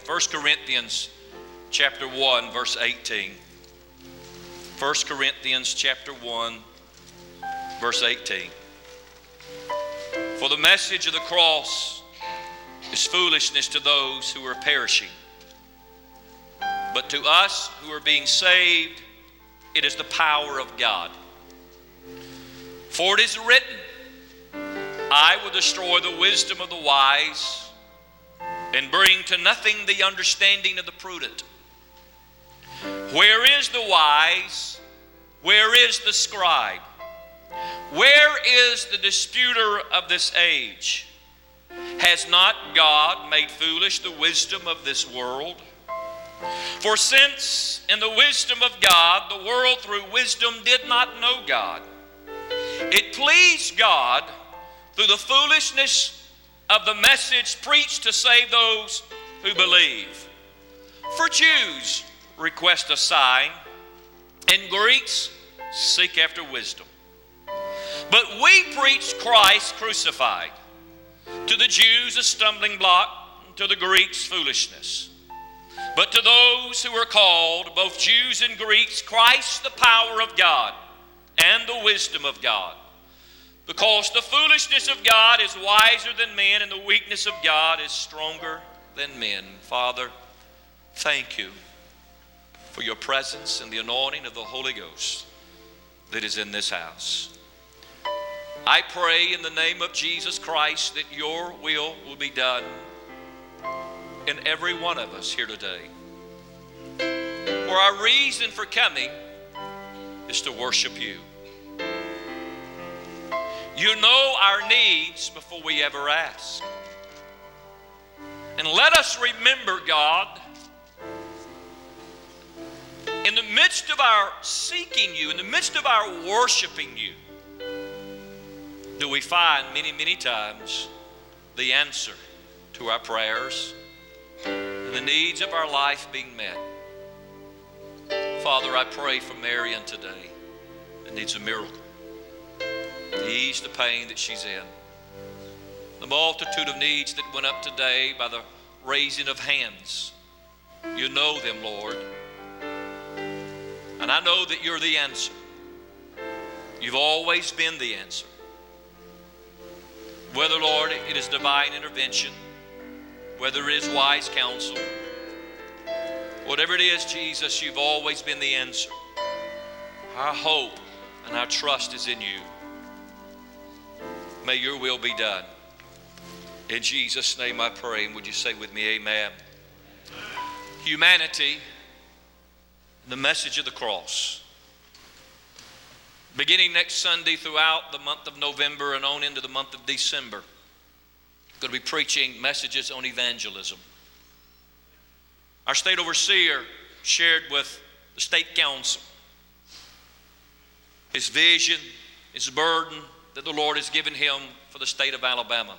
1 Corinthians chapter 1, verse 18. 1 Corinthians chapter 1, verse 18. For the message of the cross is foolishness to those who are perishing. But to us who are being saved, it is the power of God. For it is written, I will destroy the wisdom of the wise and bring to nothing the understanding of the prudent. Where is the wise? Where is the scribe? Where is the disputer of this age? Has not God made foolish the wisdom of this world? For since in the wisdom of God, the world through wisdom did not know God, it pleased God through the foolishness of the message preached to save those who believe. For Jews request a sign, and Greeks seek after wisdom. But we preach Christ crucified, to the Jews a stumbling block, to the Greeks foolishness. But to those who are called, both Jews and Greeks, Christ the power of God and the wisdom of God. Because the foolishness of God is wiser than men, and the weakness of God is stronger than men. Father, thank you for your presence and the anointing of the Holy Ghost that is in this house. I pray in the name of Jesus Christ that your will be done in every one of us here today. For our reason for coming is to worship you. You know our needs before we ever ask. And let us remember, God, in the midst of our seeking you, in the midst of our worshiping you, do we find many, many times the answer to our prayers and the needs of our life being met. Father, I pray for Marion today that needs a miracle. Ease the pain that she's in. The multitude of needs that went up today by the raising of hands. You know them, Lord. And I know that you're the answer. You've always been the answer. Whether, Lord, it is divine intervention, whether it is wise counsel, whatever it is, Jesus, you've always been the answer. Our hope and our trust is in you. May your will be done. In Jesus' name I pray, and would you say with me, amen. Humanity, the message of the cross. Beginning next Sunday throughout the month of November and on into the month of December, I'm going to be preaching messages on evangelism. Our state overseer shared with the state council his vision, his burden that the Lord has given him for the state of Alabama.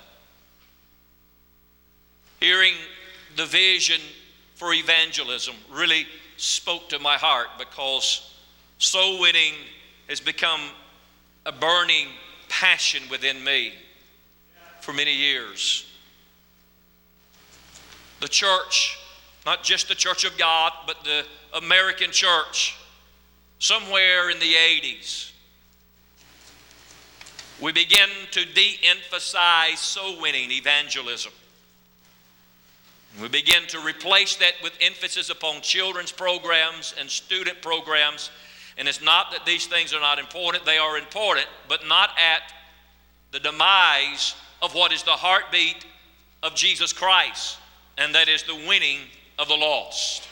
Hearing the vision for evangelism really spoke to my heart, because soul winning has become a burning passion within me for many years. The church, not just the Church of God, but the American church, somewhere in the 80s, we began to de-emphasize soul winning evangelism. We began to replace that with emphasis upon children's programs and student programs. And it's not that these things are not important. They are important, but not at the demise of what is the heartbeat of Jesus Christ, and that is the winning of the lost.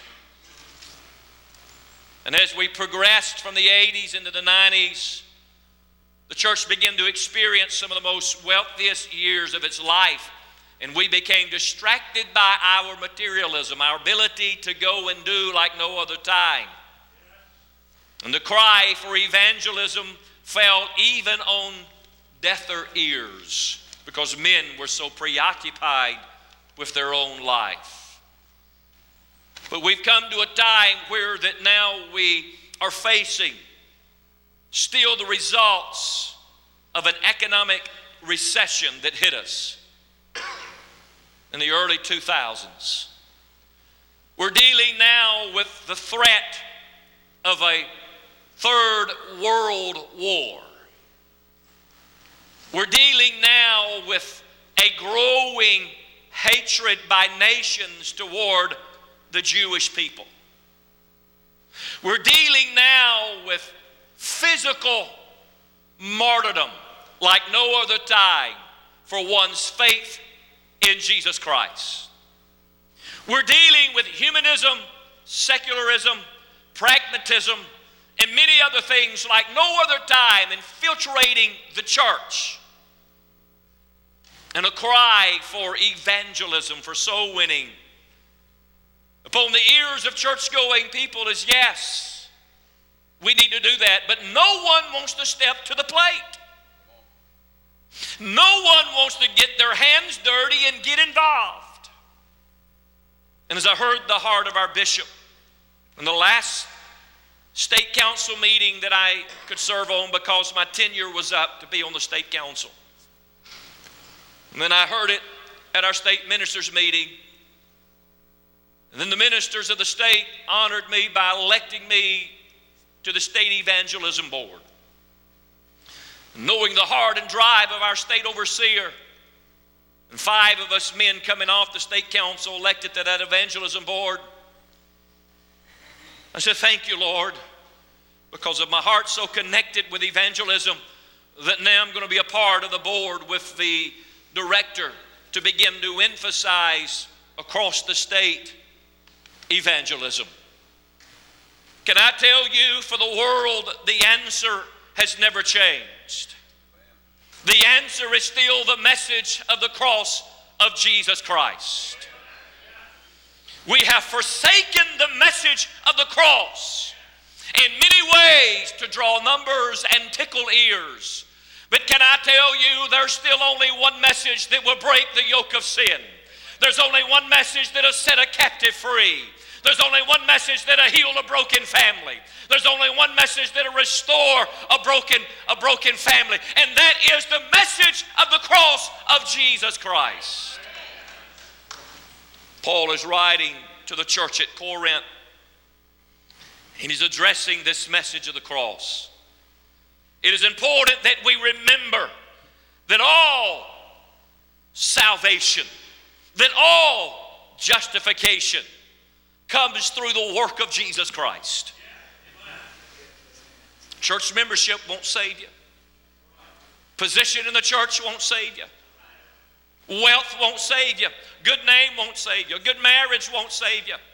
And as we progressed from the 80s into the 90s, the church began to experience some of the most wealthiest years of its life. And we became distracted by our materialism, our ability to go and do like no other time. And the cry for evangelism fell even on deafer ears, because men were so preoccupied with their own life. But we've come to a time where that now we are facing still the results of an economic recession that hit us in the early 2000s. We're dealing now with the threat of a third world war. We're dealing now with a growing hatred by nations toward the Jewish people. We're dealing now with physical martyrdom like no other time for one's faith in Jesus Christ. We're dealing with humanism, secularism, pragmatism, and many other things like no other time infiltrating the church. And a cry for evangelism, for soul winning upon the ears of church-going people is, yes, we need to do that. But no one wants to step to the plate. No one wants to get their hands dirty and get involved. And as I heard the heart of our bishop in the last state council meeting that I could serve on because my tenure was up to be on the state council. And then I heard it at our state ministers meeting. And then the ministers of the state honored me by electing me to the state evangelism board. Knowing the heart and drive of our state overseer, and 5 of us men coming off the state council elected to that evangelism board, I said, thank you, Lord, because of my heart so connected with evangelism that now I'm going to be a part of the board with the director to begin to emphasize across the state evangelism. Can I tell you, for the world, the answer has never changed. The answer is still the message of the cross of Jesus Christ. We have forsaken the message of the cross in many ways to draw numbers and tickle ears. But can I tell you, there's still only one message that will break the yoke of sin. There's only one message that will set a captive free. There's only one message that'll heal a broken family. There's only one message that'll restore a broken family. And that is the message of the cross of Jesus Christ. Paul is writing to the church at Corinth, and he's addressing this message of the cross. It is important that we remember that all salvation, that all justification comes through the work of Jesus Christ. Church membership won't save you. Position in the church won't save you. Wealth won't save you. Good name won't save you. Good marriage won't save you.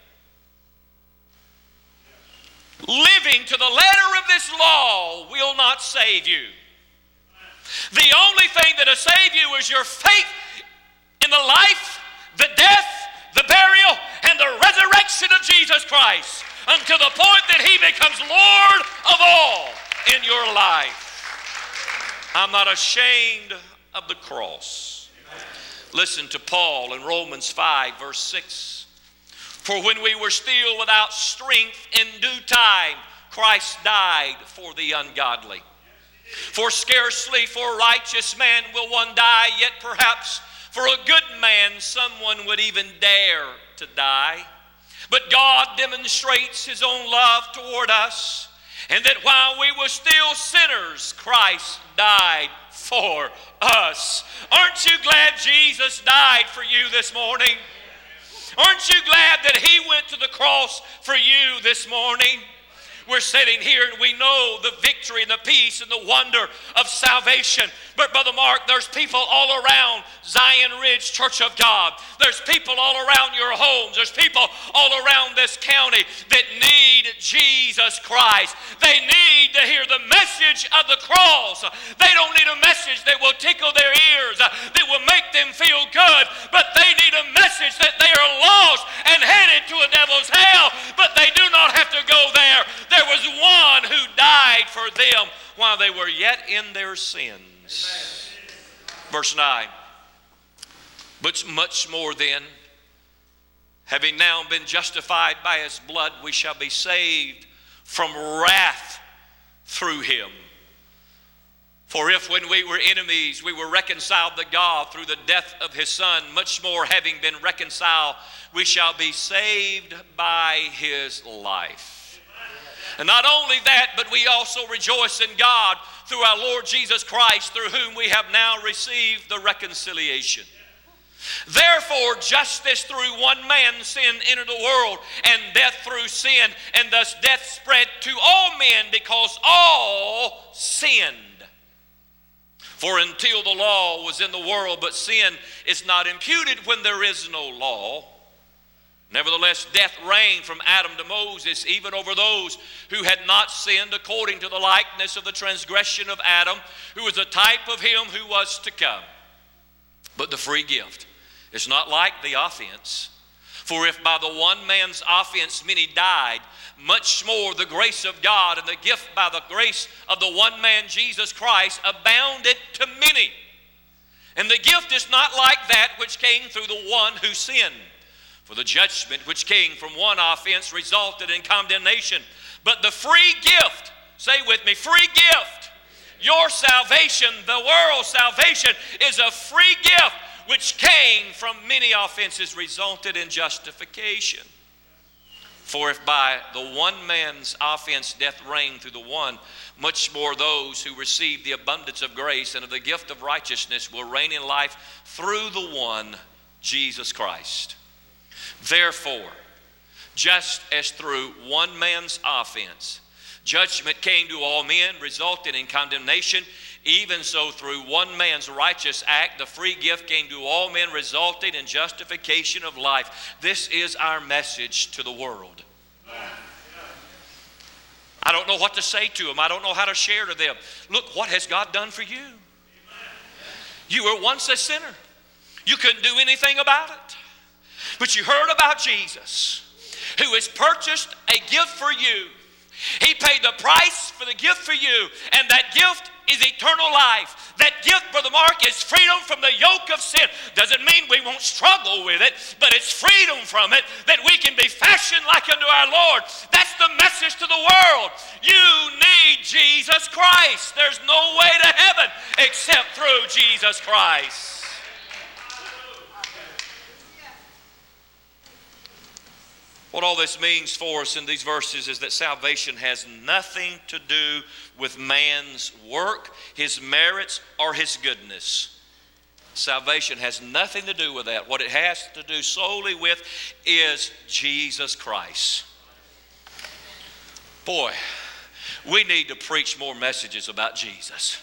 Living to the letter of this law will not save you. The only thing that will save you is your faith in the life, the death, the burial, and the resurrection of Jesus Christ, until the point that He becomes Lord of all in your life. I'm not ashamed of the cross. Listen to Paul in Romans 5, verse 6. For when we were still without strength, in due time Christ died for the ungodly. For scarcely for a righteous man will one die, yet perhaps for a good man someone would even dare to die. But God demonstrates His own love toward us, and that while we were still sinners, Christ died for us. Aren't you glad Jesus died for you this morning? Aren't you glad that He went to the cross for you this morning? We're sitting here and we know the victory and the peace and the wonder of salvation. But Brother Mark, there's people all around Zion Ridge Church of God. There's people all around your homes. There's people all around this county that need Jesus Christ. They need to hear the message of the cross. They don't need a message that will tickle their ears, that will make them feel good. But they need a message that they are lost and headed to a devil's hell. But they do not have to go there. There was one who died for them while they were yet in their sins. Amen. Verse 9. But much more then, having now been justified by His blood, we shall be saved from wrath through Him. For if when we were enemies, we were reconciled to God through the death of his Son, much more having been reconciled, we shall be saved by his life. And not only that, but we also rejoice in God through our Lord Jesus Christ, through whom we have now received the reconciliation. Therefore, just as through one man sin entered the world, and death through sin, and thus death spread to all men because all sinned. For until the law was in the world, but sin is not imputed when there is no law. Nevertheless, death reigned from Adam to Moses, even over those who had not sinned, according to the likeness of the transgression of Adam, who was a type of him who was to come. But the free gift is not like the offense. For if by the one man's offense many died, much more the grace of God and the gift by the grace of the one man Jesus Christ abounded to many. And the gift is not like that which came through the one who sinned. For the judgment which came from one offense resulted in condemnation. But the free gift, say with me, free gift. Your salvation, the world's salvation, is a free gift which came from many offenses resulted in justification. For if by the one man's offense death reigned through the one, much more those who receive the abundance of grace and of the gift of righteousness will reign in life through the one, Jesus Christ. Therefore, just as through one man's offense judgment came to all men, resulting in condemnation, even so through one man's righteous act the free gift came to all men, resulting in justification of life. This is our message to the world. I don't know what to say to them. I don't know how to share to them. Look, what has God done for you? You were once a sinner. You couldn't do anything about it. But you heard about Jesus, who has purchased a gift for you. He paid the price for the gift for you, and that gift is eternal life. That gift, Brother Mark, is freedom from the yoke of sin. Doesn't mean we won't struggle with it, but it's freedom from it that we can be fashioned like unto our Lord. That's the message to the world. You need Jesus Christ. There's no way to heaven except through Jesus Christ. What all this means for us in these verses is that salvation has nothing to do with man's work, his merits, or his goodness. Salvation has nothing to do with that. What it has to do solely with is Jesus Christ. Boy, we need to preach more messages about Jesus.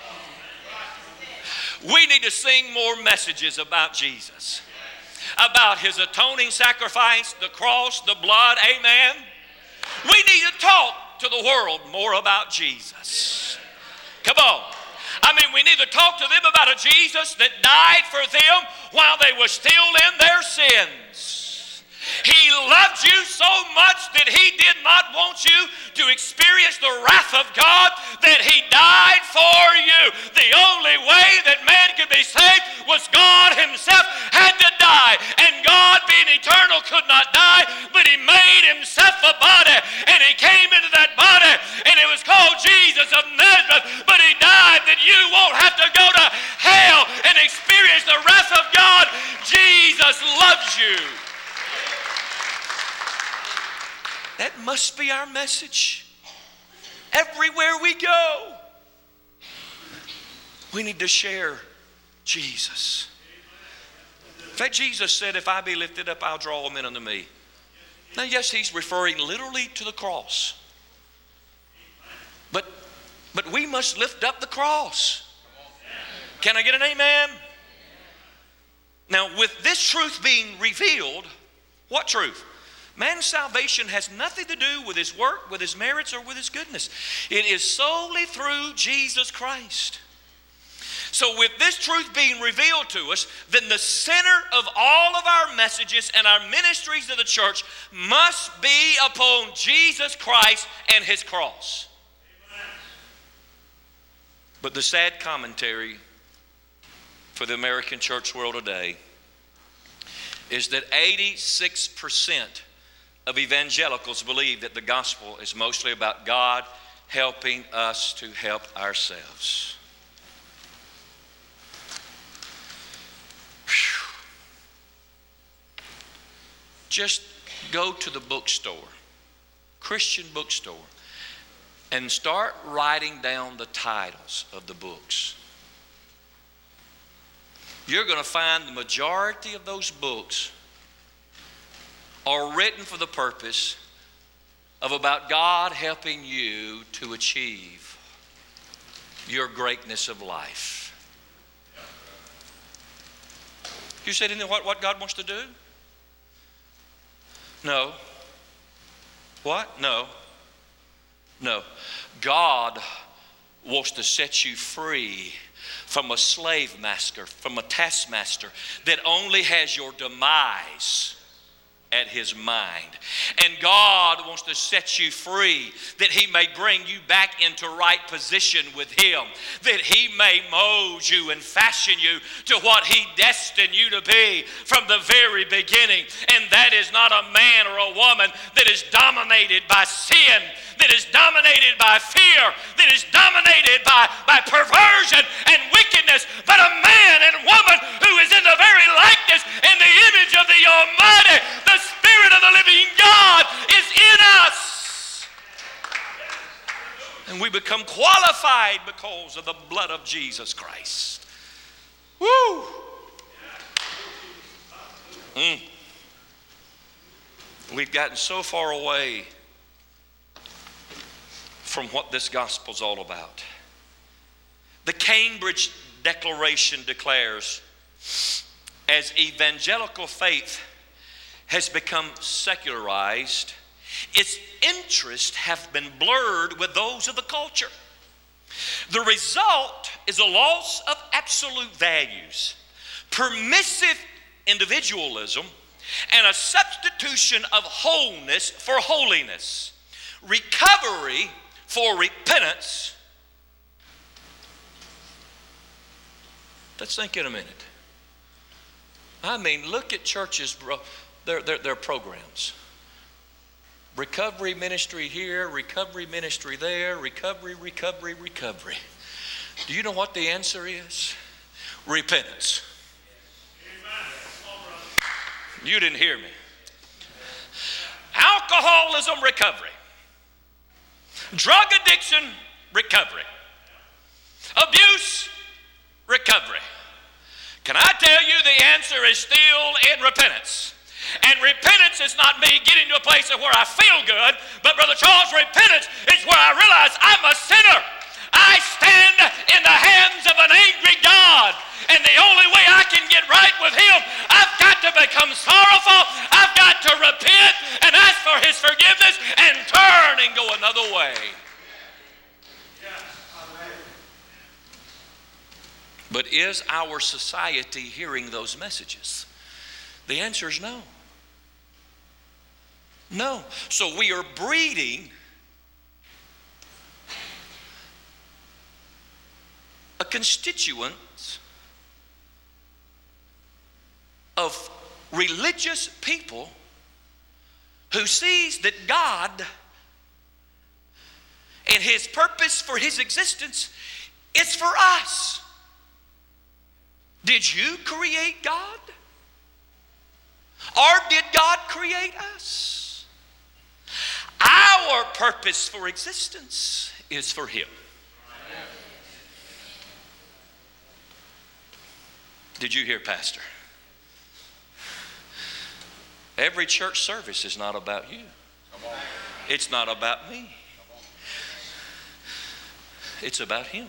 We need to sing more messages about Jesus. About his atoning sacrifice, the cross, the blood, amen. We need to talk to the world more about Jesus. Come on. I mean, we need to talk to them about a Jesus that died for them while they were still in their sins. He loved you so much that he did not want you to experience the wrath of God, that he died for you. The only way that man could be saved was God himself had to die. And God, being eternal, could not die, but he made himself a body. And he came into that body, and it was called Jesus of Nazareth. But he died that you won't have to go to hell and experience the wrath of God. Jesus loves you. That must be our message. Everywhere we go, we need to share Jesus. In fact, Jesus said, if I be lifted up, I'll draw men unto me. Now, yes, he's referring literally to the cross. But we must lift up the cross. Can I get an amen? Now, with this truth being revealed, what truth? Man's salvation has nothing to do with his work, with his merits, or with his goodness. It is solely through Jesus Christ. So with this truth being revealed to us, then the center of all of our messages and our ministries of the church must be upon Jesus Christ and his cross. But the sad commentary for the American church world today is that 86% of evangelicals believe that the gospel is mostly about God helping us to help ourselves. just go to the bookstore, Christian bookstore, and start writing down the titles of the books. You're going to find the majority of those books are written for the purpose of about God helping you to achieve your greatness of life. You said, isn't that what God wants to do? No. What? No. No. God wants to set you free from a slave master, from a taskmaster that only has your demise at his mind. And God wants to set you free that he may bring you back into right position with him, that he may mold you and fashion you to what he destined you to be from the very beginning. And that is not a man or a woman that is dominated by sin, that is dominated by fear, that is dominated by perversion and wickedness, but a man and woman who is in the very likeness and the image of the Almighty. The Spirit of the living God is in us. And we become qualified because of the blood of Jesus Christ. Woo! We've gotten so far away from what this gospel's all about. The Cambridge Declaration declares, as evangelical faith has become secularized, its interests have been blurred with those of the culture. The result is a loss of absolute values, permissive individualism, and a substitution of wholeness for holiness, recovery for repentance. Let's think in a minute. I mean, look at churches, bro. Their programs. Recovery ministry here, recovery ministry there, recovery. Do you know what the answer is? Repentance. You didn't hear me. Alcoholism, recovery. Drug addiction, recovery. Abuse, recovery. Can I tell you the answer is still in repentance? And repentance is not me getting to a place of where I feel good, but Brother Charles, repentance is where I realize I'm a sinner. I stand in the hands of an angry God, and the only way I can get right with him, I've got to become sorrowful. I've got to repent and ask for his forgiveness and turn and go another way. But is our society hearing those messages? The answer is no. No. So we are breeding a constituent of religious people who sees that God and his purpose for his existence is for us. Did you create God? Or did God create us? Our purpose for existence is for him. Did you hear, Pastor? Every church service is not about you. It's not about me. It's about him.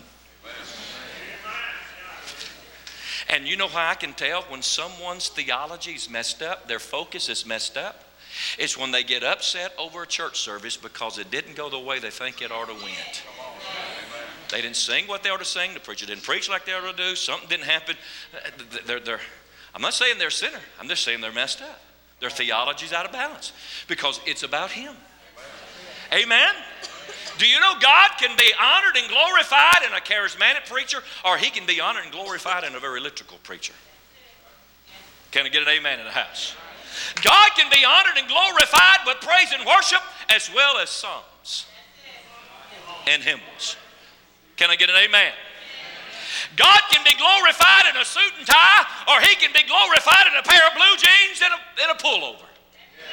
And you know how I can tell when someone's theology is messed up, their focus is messed up? It's when they get upset over a church service because it didn't go the way they think it ought to went. They didn't sing what they ought to sing. The preacher didn't preach like they ought to do. Something didn't happen. I'm not saying they're a sinner. I'm just saying they're messed up. Their theology's out of balance because it's about him. Amen? Do you know God can be honored and glorified in a charismatic preacher, or he can be honored and glorified in a very liturgical preacher? Can I get an amen in the house? God can be honored and glorified with praise and worship as well as psalms and hymns. Can I get an amen? God can be glorified in a suit and tie, or he can be glorified in a pair of blue jeans and a pullover.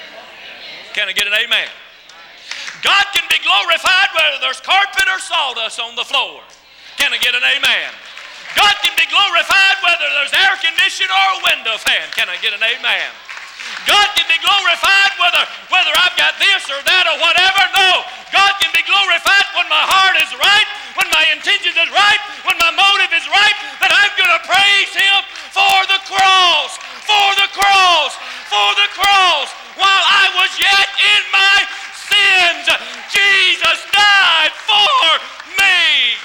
Can I get an amen? God can be glorified whether there's carpet or sawdust on the floor. Can I get an amen? God can be glorified whether there's air conditioning or a window fan. Can I get an amen? God can be glorified whether I've got this or that or whatever. No, God can be glorified when my heart is right, when my intentions is right, when my motive is right, that I'm going to praise Him for the cross, for the cross, for the cross. While I was yet in my sins, Jesus died for me.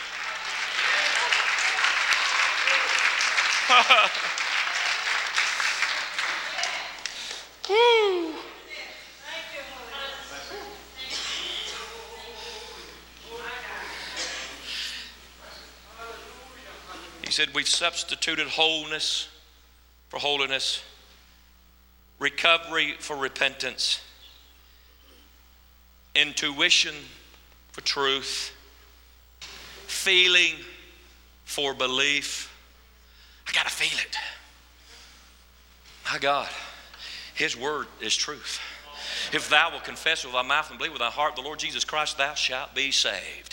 Woo. He said we've substituted wholeness for holiness, recovery for repentance, intuition for truth, feeling for belief. I got to feel it. My God, His word is truth. If thou wilt confess with thy mouth and believe with thy heart the Lord Jesus Christ, thou shalt be saved.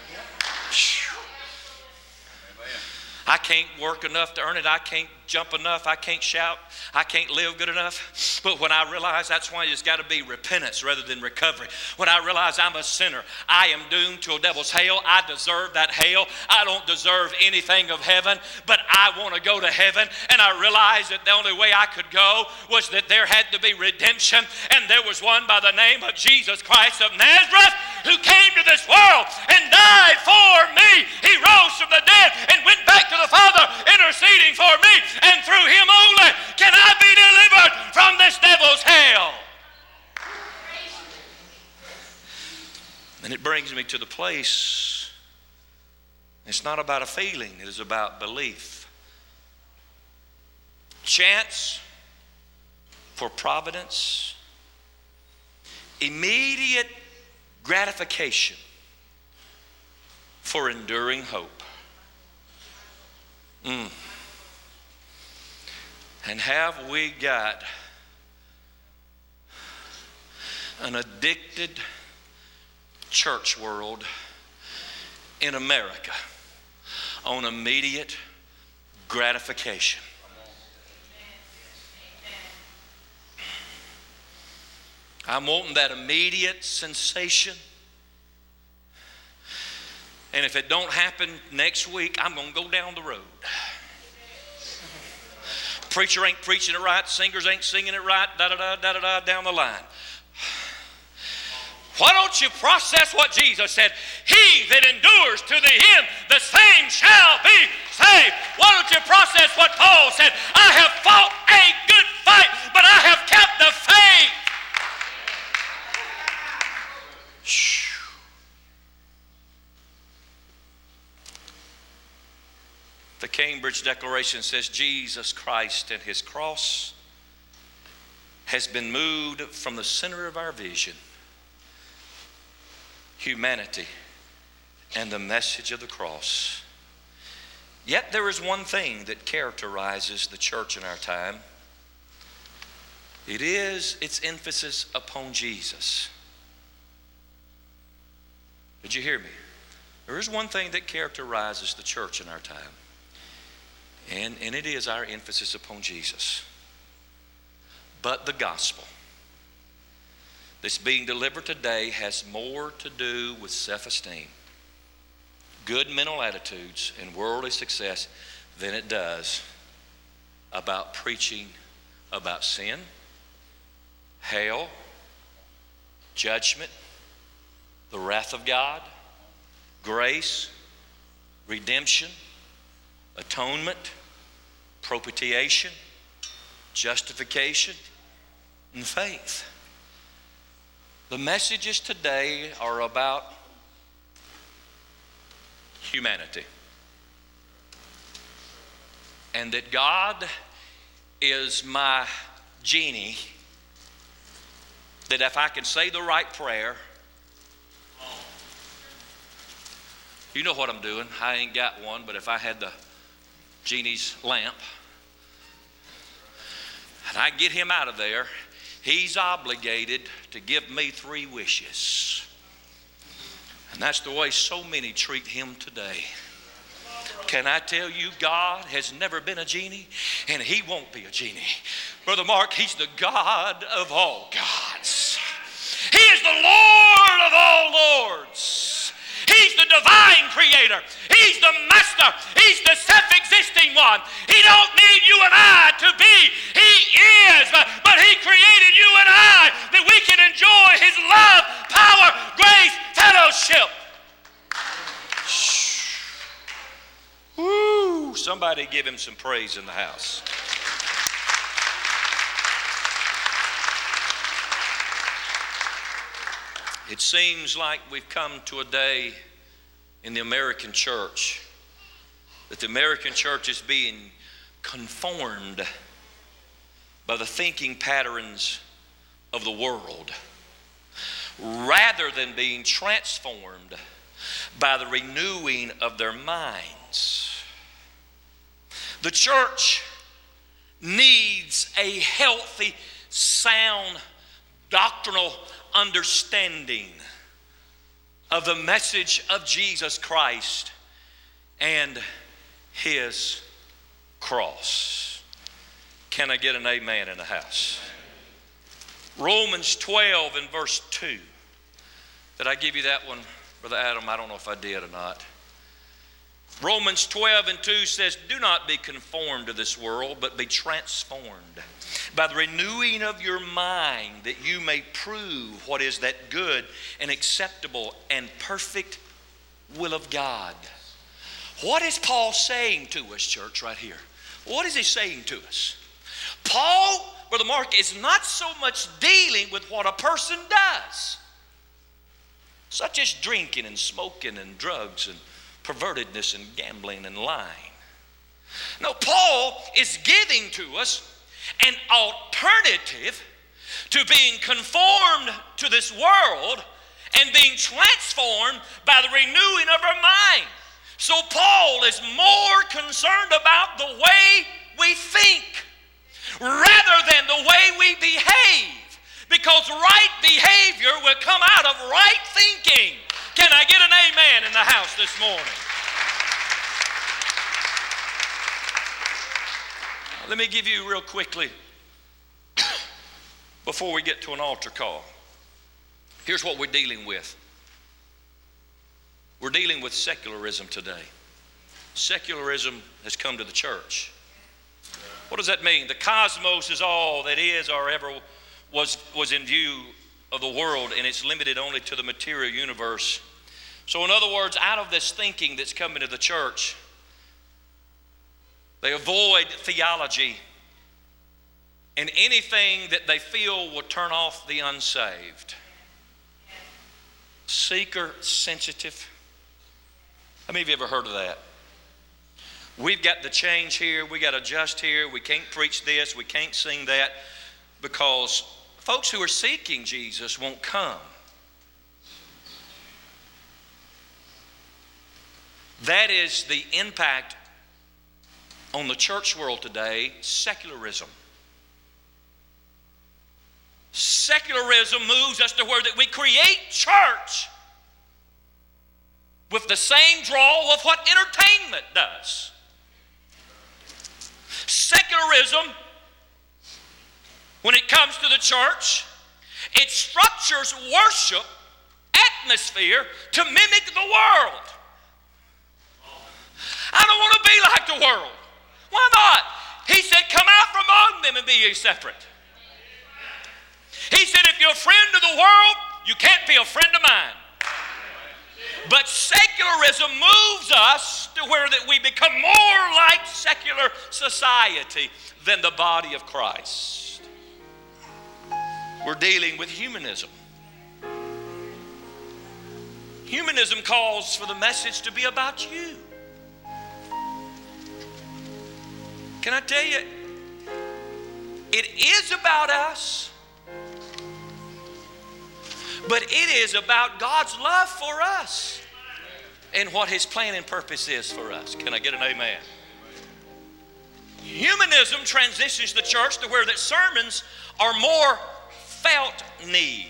I can't work enough to earn it. I can't jump enough. I can't shout. I can't live good enough. But when I realize that's why it's got to be repentance rather than recovery. When I realize I'm a sinner, I am doomed to a devil's hell. I deserve that hell. I don't deserve anything of heaven, but I want to go to heaven. And I realized that the only way I could go was that there had to be redemption. And there was one by the name of Jesus Christ of Nazareth who came to this world and died for me. He rose from the dead and went back to the Father, interceding for me. And through Him only can I be delivered from this devil's hell. And it brings me to the place, it's not about a feeling, it is about belief. Chance for providence, immediate gratification for enduring hope. And have we got an addicted church world in America on immediate gratification? I'm wanting that immediate sensation. And if it don't happen next week, I'm going to go down the road. Preacher ain't preaching it right. Singers ain't singing it right. Da-da-da, down the line. Why don't you process what Jesus said? He that endures to the end, the same shall be saved. Why don't you process what Paul said? I have fought a good fight, but I have kept the faith. The Cambridge Declaration says Jesus Christ and His cross has been moved from the center of our vision, humanity and the message of the cross. Yet there is one thing that characterizes the church in our time. It is its emphasis upon Jesus. Did you hear me? There is one thing that characterizes the church in our time. And it is our emphasis upon Jesus. But the gospel that's being delivered today has more to do with self-esteem, good mental attitudes, and worldly success than it does about preaching about sin, hell, judgment, the wrath of God, grace, redemption, atonement, propitiation, justification, and faith. The messages today are about humanity. And that God is my genie, that if I can say the right prayer, you know what I'm doing. I ain't got one, but if I had the genie's lamp, and I get him out of there, He's obligated to give me 3 wishes. And that's the way so many treat him today. Can I tell you, God has never been a genie, and he won't be a genie. Brother Mark, he's the God of all gods. He is the Lord of all lords. He's the divine creator. He's the master. He's the self-existing one. He don't need you and I to be. He is. But he created you and I that we can enjoy his love, power, grace, fellowship. Woo! Somebody give him some praise in the house. It seems like we've come to a day in the American church that the American church is being conformed by the thinking patterns of the world rather than being transformed by the renewing of their minds. The church needs a healthy, sound, doctrinal understanding of the message of Jesus Christ and his cross. Can I get an amen in the house? Romans 12 and verse 2. Did I give you that one, Brother Adam? I don't know if I did or not. Romans 12 and 2 says, do not be conformed to this world, but be transformed by the renewing of your mind, that you may prove what is that good and acceptable and perfect will of God. What is Paul saying to us, church, right here? What is he saying to us? Paul, Brother Mark, is not so much dealing with what a person does, such as drinking and smoking and drugs and pervertedness and gambling and lying. No, Paul is giving to us an alternative to being conformed to this world and being transformed by the renewing of our mind. So Paul is more concerned about the way we think rather than the way we behave, because right behavior will come out of right thinking. Can I get an amen in the house this morning? Let me give you real quickly, before we get to an altar call, here's what we're dealing with. We're dealing with secularism today. Secularism has come to the church. What does that mean? The cosmos is all that is or ever was in view of the world, and it's limited only to the material universe. So in other words, out of this thinking that's come into the church, they avoid theology and anything that they feel will turn off the unsaved. Seeker sensitive. How many of you ever heard of that? We've got to change here, we got to adjust here, we can't preach this, we can't sing that, because folks who are seeking Jesus won't come. That is the impact on the church world today, secularism. Secularism moves us to where that we create church with the same draw of what entertainment does. Secularism, when it comes to the church, it structures worship atmosphere to mimic the world. I don't want to be like the world. Why not? He said, come out from among them and be ye separate. He said, if you're a friend of the world, you can't be a friend of mine. But secularism moves us to where that we become more like secular society than the body of Christ. We're dealing with humanism. Humanism calls for the message to be about you. Can I tell you, it is about us, but it is about God's love for us and what his plan and purpose is for us. Can I get an amen? Humanism transitions the church to where that sermons are more felt need.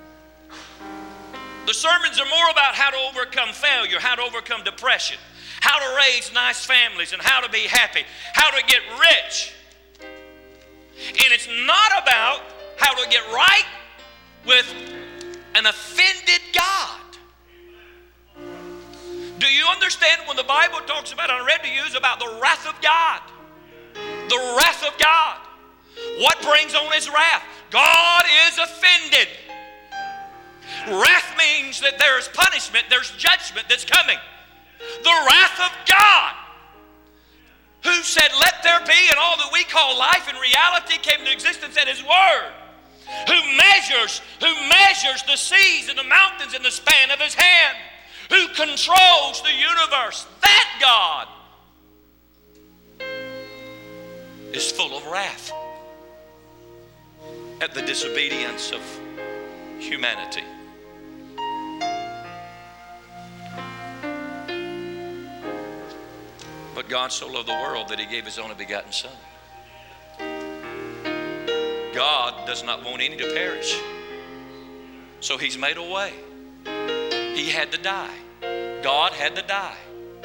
The sermons are more about how to overcome failure, how to overcome depression, how to raise nice families, and how to be happy, how to get rich. And it's not about how to get right with an offended God. Do you understand when the Bible talks about, I read to you, is about the wrath of God? The wrath of God. What brings on His wrath? God is offended. Wrath means that there is punishment, there's judgment that's coming. The wrath of God, who said, let there be, and all that we call life and reality came into existence at His Word. Who measures the seas and the mountains in the span of His hand. Who controls the universe. That God is full of wrath at the disobedience of humanity. But God so loved the world that He gave His only begotten Son. God does not want any to perish. So He's made a way. He had to die. God had to die.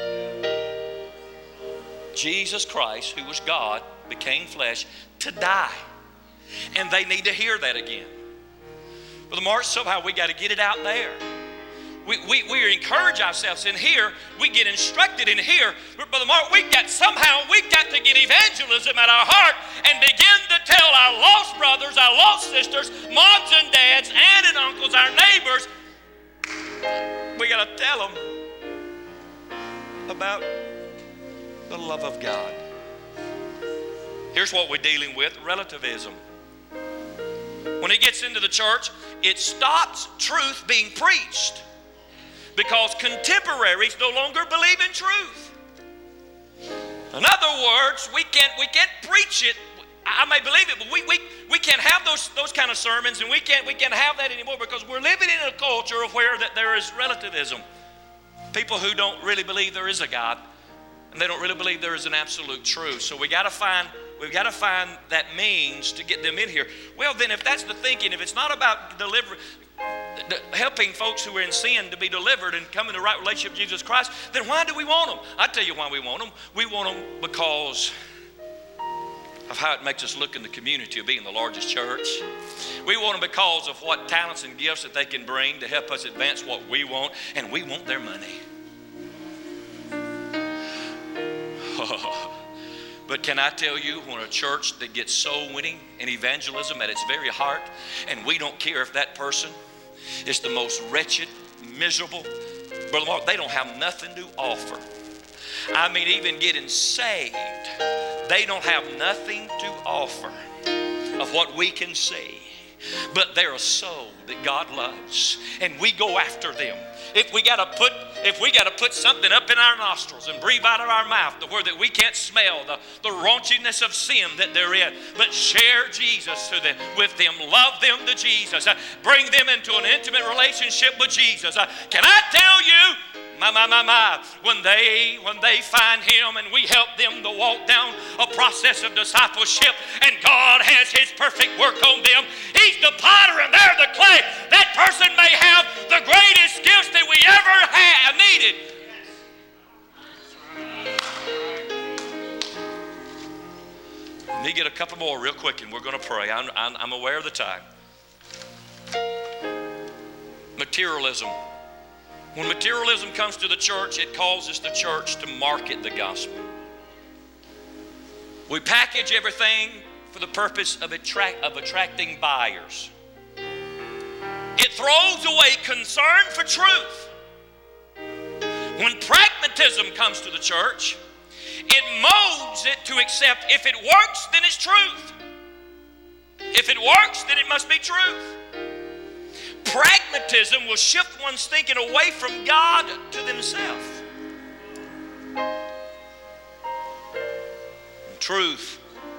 Jesus Christ, who was God, became flesh to die. And they need to hear that again. Brother Mark, somehow we got to get it out there. We encourage ourselves in here. We get instructed in here. But Brother Mark, we've got to get evangelism at our heart and begin to tell our lost brothers, our lost sisters, moms and dads, aunts and uncles, our neighbors. We got to tell them about the love of God. Here's what we're dealing with: relativism. When it gets into the church, it stops truth being preached because contemporaries no longer believe in truth. In other words, we can't preach it. I may believe it, but we can't have those kind of sermons, and we can't have that anymore because we're living in a culture of where that there is relativism. People who don't really believe there is a God, and they don't really believe there is an absolute truth. So we've got to find that means to get them in here. Well, then, if that's the thinking, if it's not about helping folks who are in sin to be delivered and come in the right relationship with Jesus Christ, then why do we want them? I tell you why we want them. We want them because of how it makes us look in the community of being the largest church. We want them because of what talents and gifts that they can bring to help us advance what we want, and we want their money. But can I tell you, when a church that gets soul winning and evangelism at its very heart, and we don't care if that person is the most wretched, miserable, Brother Mark, they don't have nothing to offer. I mean, even getting saved, they don't have nothing to offer of what we can see. But they're a soul that God loves, and we go after them. If we got to put something up in our nostrils and breathe out of our mouth to where that we can't smell the raunchiness of sin that they're in, but share Jesus with them, love them to Jesus, bring them into an intimate relationship with Jesus. Can I tell you? When they find Him and we help them to walk down a process of discipleship, and God has His perfect work on them, He's the potter and they're the clay. That person may have the greatest gifts that we ever have needed. Let me get a couple more real quick and we're going to pray. I'm aware of the time. Materialism. When materialism comes to the church, it causes the church to market the gospel. We package everything for the purpose of attracting buyers. It throws away concern for truth. When pragmatism comes to the church, it molds it to accept if it works, then it's truth. If it works, then it must be truth. Pragmatism will shift one's thinking away from God to themselves. Truth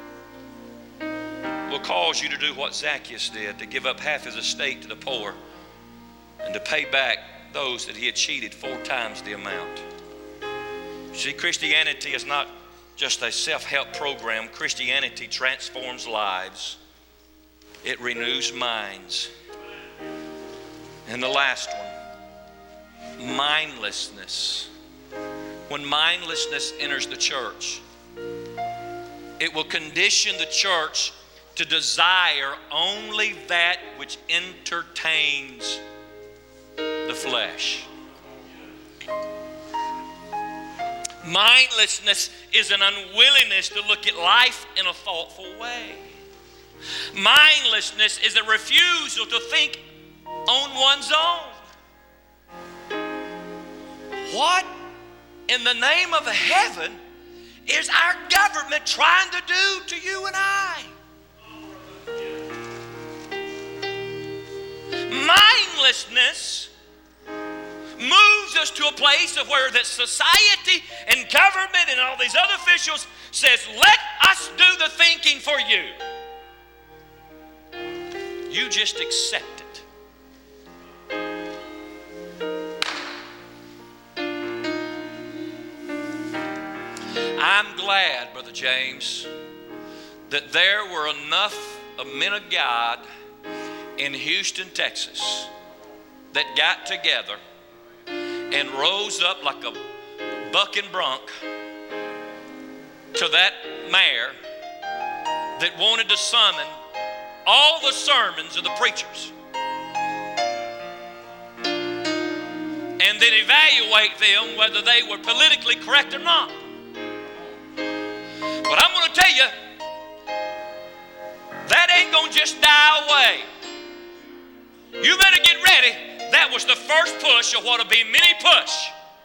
will cause you to do what Zacchaeus did, to give up half his estate to the poor and to pay back those that he had cheated 4 times the amount. See, Christianity is not just a self-help program. Christianity transforms lives. it renews minds. And the last one, mindlessness. When mindlessness enters the church, it will condition the church to desire only that which entertains the flesh. Mindlessness is an unwillingness to look at life in a thoughtful way. Mindlessness is a refusal to think on one's own. What in the name of heaven is our government trying to do to you and I? Mindlessness moves us to a place of where that society and government and all these other officials says, let us do the thinking for you. You just accept it. I'm glad, Brother James, that there were enough of men of God in Houston, Texas that got together and rose up like a bucking bronc to that mayor that wanted to summon all the sermons of the preachers and then evaluate them whether they were politically correct or not. But I'm going to tell you, that ain't going to just die away. You better get ready. That was the first push of what'll be many push.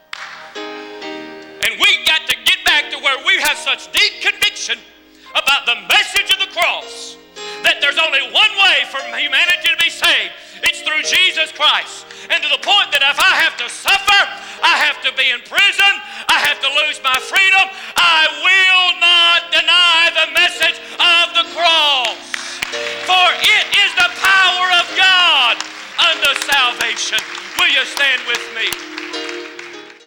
And we got to get back to where we have such deep conviction about the message of the cross that there's only one way for humanity to be saved. It's through Jesus Christ. And to the point that if I have to suffer, I have to be in prison, I have to lose my freedom, I will not deny the message of the cross. For it is the power of God unto salvation. Will you stand with me?